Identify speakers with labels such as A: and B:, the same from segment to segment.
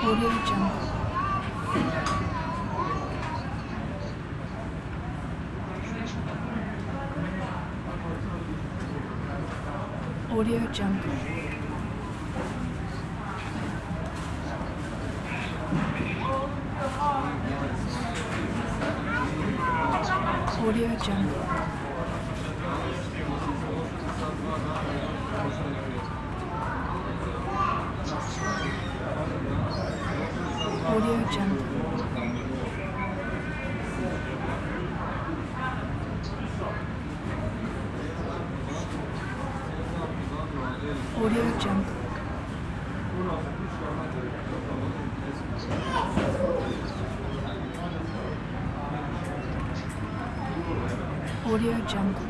A: Audio Jungle. Audio Jungle. Audio Jungle. Audio Jungle. Audio Jungle. Audio Jungle.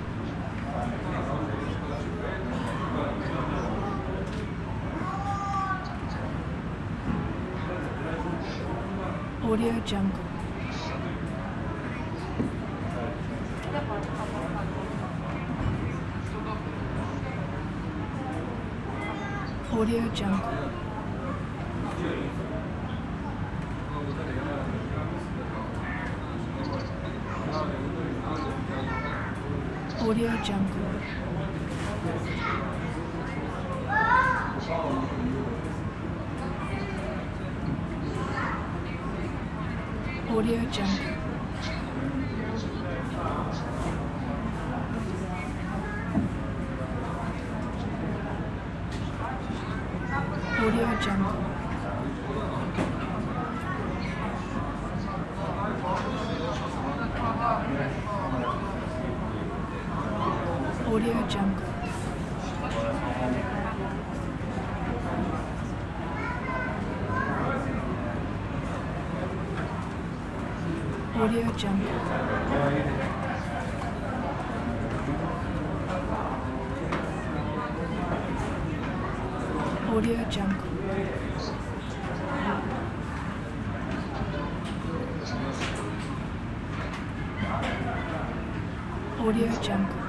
A: Audio Jungle. Audio Jungle. Audio Jungle. Audio Jungle. Audio Jungle. Audio Jungle. Audio Jungle. Audio Jungle. Audio Jungle.